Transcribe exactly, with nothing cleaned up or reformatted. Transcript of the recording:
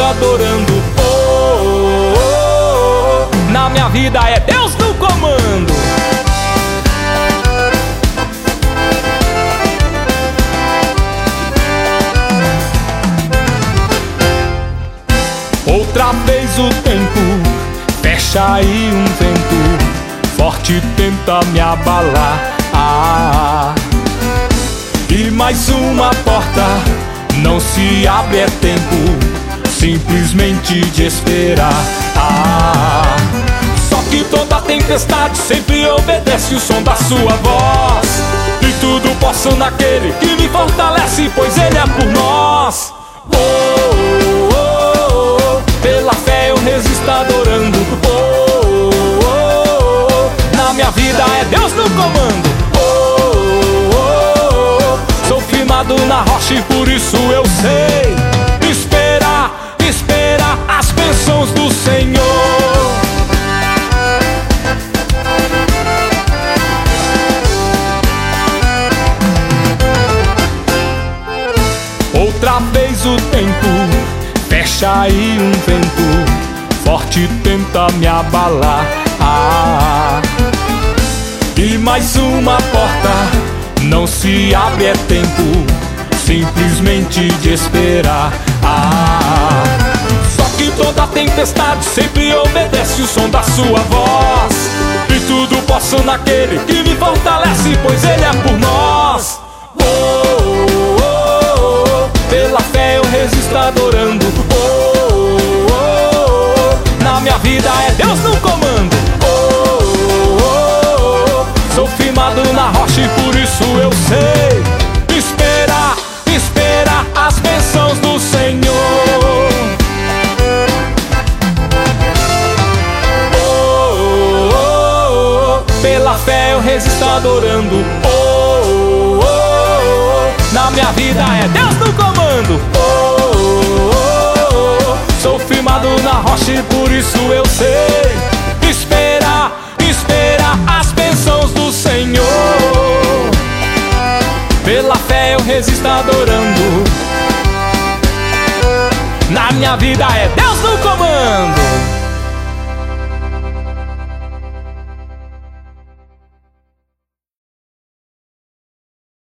adorando. Oh, oh, oh. Na minha vida é Deus no comando. Outra vez o tempo fecha aí, um vento forte tenta me abalar. Ah, e mais uma porta não se abre, é tempo simplesmente de esperar. Ah, só que toda tempestade sempre obedece o som da sua voz. E tudo posso naquele que me fortalece, pois Ele é por nós. Oh, oh, oh, oh. Pela fé eu resisto adorando. Oh, oh, oh, oh. Na minha vida é Deus no comando. Oh, oh, oh. Sou firmado na rocha e por isso eu sei esperar, esperar as bênçãos do Senhor. Outra vez o tempo fecha aí, um vento forte tenta me abalar. Ah, e mais uma porta não se abre, é tempo simplesmente de esperar. Ah, só que toda tempestade sempre obedece o som da sua voz. E tudo posso naquele que me fortalece, pois Ele é por nós. Oh, oh, oh, oh. Pela fé eu resisto adorando. Oh, oh, oh. Na minha vida é Deus no comando. Oh, oh, oh. Sou firmado na rocha e por isso eu sei esperar, esperar as bênçãos do Senhor. Oh, oh, oh. Pela fé eu resisto adorando. Oh, oh, oh. Na minha vida é Deus no comando. Oh, oh, oh. Sou firmado na rocha e por isso eu sei esperar, esperar as bênçãos do Senhor. Pela fé eu resisto adorando. Na minha vida é Deus no comando.